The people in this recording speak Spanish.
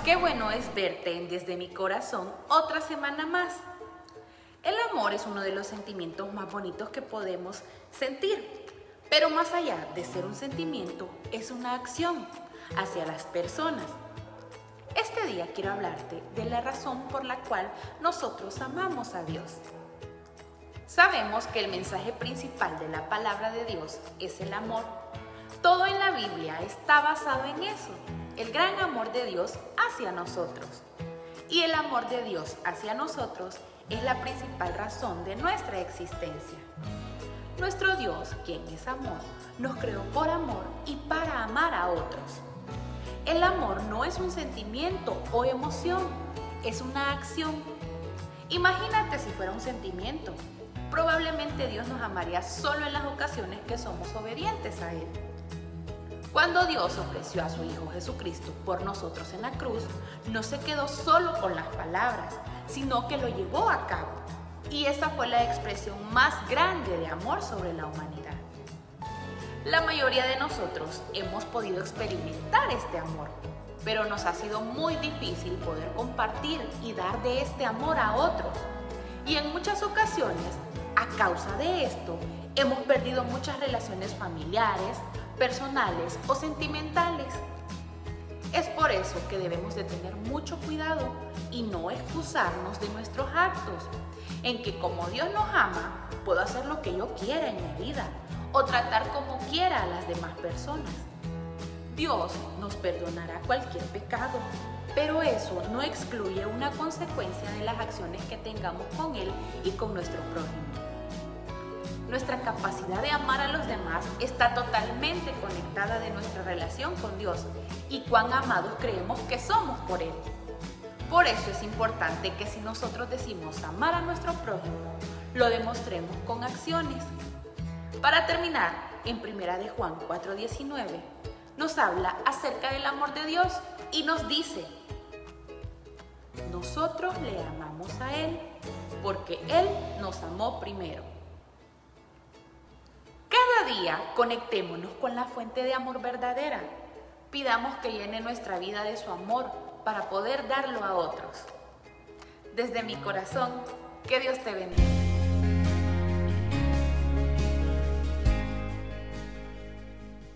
qué bueno es verte en Desde mi Corazón otra semana más. El amor es uno de los sentimientos más bonitos que podemos sentir, pero más allá de ser un sentimiento, es una acción hacia las personas. Este día quiero hablarte de la razón por la cual nosotros amamos a Dios. Sabemos que el mensaje principal de la palabra de Dios es el amor. Todo en la Biblia está basado en eso, el gran amor de Dios hacia nosotros. Y el amor de Dios hacia nosotros es la principal razón de nuestra existencia. Nuestro Dios, quien es amor, nos creó por amor y para amar a otros. El amor no es un sentimiento o emoción, es una acción. Imagínate si fuera un sentimiento. Probablemente Dios nos amaría solo en las ocasiones que somos obedientes a Él. Cuando Dios ofreció a su Hijo Jesucristo por nosotros en la cruz, no se quedó solo con las palabras, sino que lo llevó a cabo. Y esa fue la expresión más grande de amor sobre la humanidad. La mayoría de nosotros hemos podido experimentar este amor, pero nos ha sido muy difícil poder compartir y dar de este amor a otros. Y en muchas ocasiones, a causa de esto, hemos perdido muchas relaciones familiares, personales o sentimentales. Es por eso que debemos de tener mucho cuidado y no excusarnos de nuestros actos, en que como Dios nos ama, puedo hacer lo que yo quiera en mi vida o tratar como quiera a las demás personas. Dios nos perdonará cualquier pecado, pero eso no excluye una consecuencia de las acciones que tengamos con Él y con nuestro prójimo. Nuestra capacidad de amar a los demás está totalmente conectada de nuestra relación con Dios y cuán amados creemos que somos por Él. Por eso es importante que si nosotros decimos amar a nuestro prójimo, lo demostremos con acciones. Para terminar, en 1 de Juan 4:19, nos habla acerca del amor de Dios y nos dice: nosotros le amamos a Él porque Él nos amó primero. Cada día conectémonos con la fuente de amor verdadera. Pidamos que llene nuestra vida de su amor para poder darlo a otros. Desde mi corazón, que Dios te bendiga.